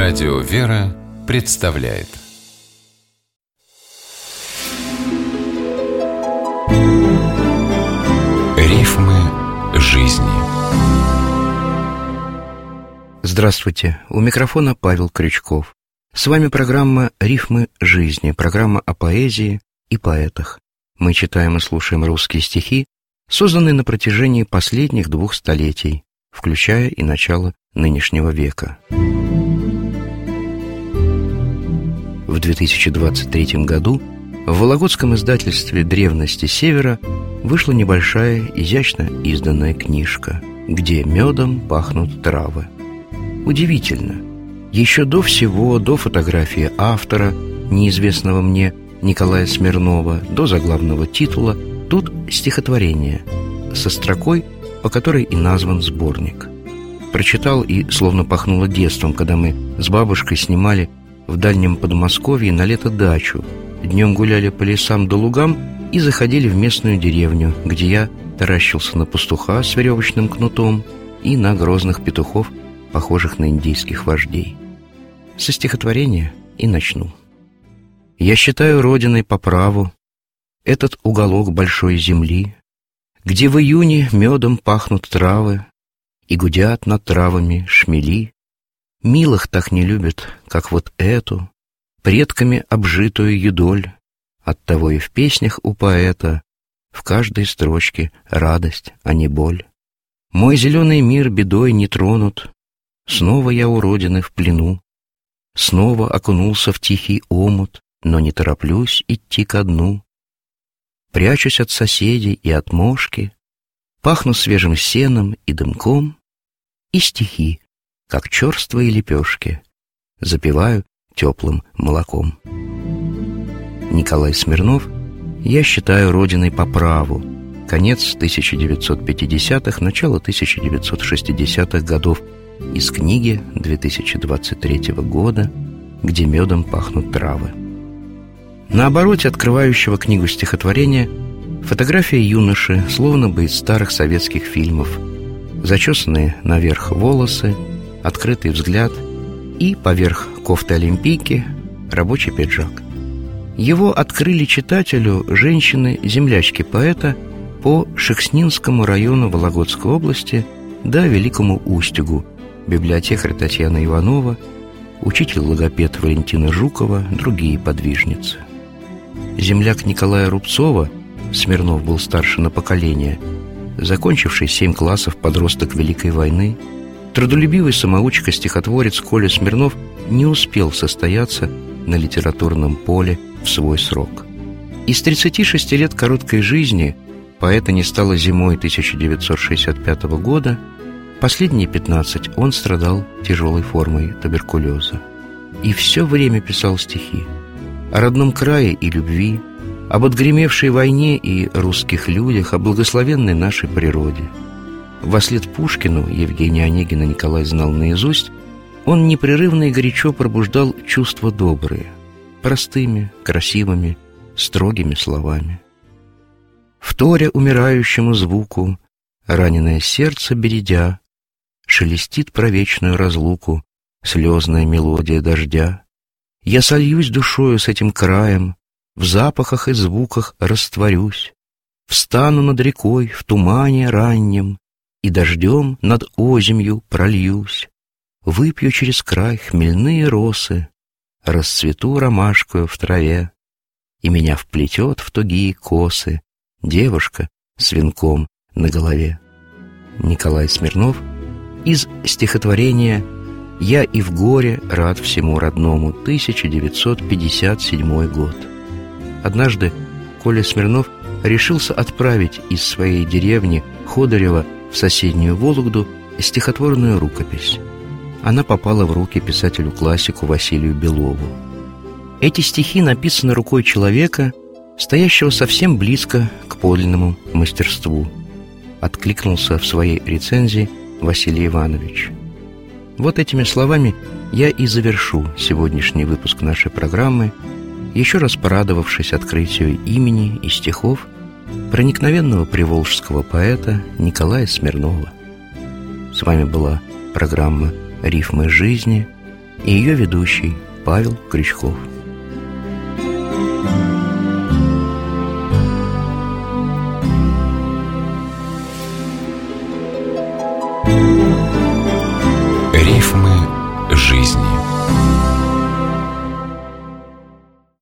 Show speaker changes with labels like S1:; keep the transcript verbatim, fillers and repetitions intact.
S1: Радио «Вера» представляет Рифмы жизни.
S2: Здравствуйте, у микрофона Павел Крючков. С вами программа «Рифмы жизни», программа о поэзии и поэтах. Мы читаем и слушаем русские стихи, созданные на протяжении последних двух столетий, включая и начало нынешнего века. В две тысячи двадцать третьем году в вологодском издательстве «Древности Севера» вышла небольшая, изящно изданная книжка «Где медом пахнут травы». Удивительно, еще до всего, до фотографии автора, неизвестного мне Николая Смирнова, до заглавного титула, тут стихотворение со строкой, по которой и назван сборник. Прочитал, и словно пахнуло детством, когда мы с бабушкой снимали в дальнем Подмосковье на лето дачу, днем гуляли по лесам да лугам и заходили в местную деревню, где я таращился на пастуха с веревочным кнутом и на грозных петухов, похожих на индейских вождей. Со стихотворения и начну. Я считаю родиной по праву этот уголок большой земли, где в июне медом пахнут травы и гудят над травами шмели. Милых так не любят, как вот эту, предками обжитую юдоль. Оттого и в песнях у поэта в каждой строчке радость, а не боль. Мой зеленый мир бедой не тронут, снова я у родины в плену, снова окунулся в тихий омут, но не тороплюсь идти ко дну. Прячусь от соседей и от мошки, пахну свежим сеном и дымком, и стихи, как черствые лепешки, запиваю теплым молоком. Николай Смирнов «Я считаю родиной по праву». Конец тысяча девятьсот пятидесятых, начало тысяча девятьсот шестидесятых годов. Из книги две тысячи двадцать третьего года «Где медом пахнут травы». На обороте открывающего книгу стихотворения фотография юноши, словно бы из старых советских фильмов. Зачесанные наверх волосы, открытый взгляд и поверх кофты олимпийки рабочий пиджак. Его открыли читателю женщины-землячки поэта по Шекснинскому району Вологодской области да Великому Устюгу, библиотекарь Татьяна Иванова, учитель-логопед Валентина Жукова, другие подвижницы. Земляк Николая Рубцова, Смирнов был старше на поколение, закончивший семь классов подросток Великой войны, трудолюбивый самоучка-стихотворец Коля Смирнов не успел состояться на литературном поле в свой срок. Из тридцати шести лет короткой жизни поэта не стало зимой тысяча девятьсот шестьдесят пятого года, последние пятнадцать он страдал тяжелой формой туберкулеза. И все время писал стихи о родном крае и любви, об отгремевшей войне и русских людях, о благословенной нашей природе. Вослед Пушкину Евгения Онегина Николай знал наизусть, он непрерывно и горячо пробуждал чувства добрые, простыми, красивыми, строгими словами. Вторя умирающему звуку, раненое сердце бередя, шелестит про вечную разлуку слезная мелодия дождя. Я сольюсь душою с этим краем, в запахах и звуках растворюсь, встану над рекой в тумане раннем и дождем над озимью прольюсь, выпью через край хмельные росы, расцвету ромашкою в траве, и меня вплетет в тугие косы девушка с венком на голове. Николай Смирнов из стихотворения «Я и в горе рад всему родному», тысяча девятьсот пятьдесят седьмой год. Однажды Коля Смирнов решился отправить из своей деревни Ходорева в соседнюю Вологду стихотворную рукопись. Она попала в руки писателю-классику Василию Белову. Эти стихи написаны рукой человека, стоящего совсем близко к подлинному мастерству, откликнулся в своей рецензии Василий Иванович. Вот этими словами я и завершу сегодняшний выпуск нашей программы, еще раз порадовавшись открытию имени и стихов проникновенного приволжского поэта Николая Смирнова. С вами была программа «Рифмы жизни». и ее ведущий Павел Крючков.
S1: Рифмы жизни.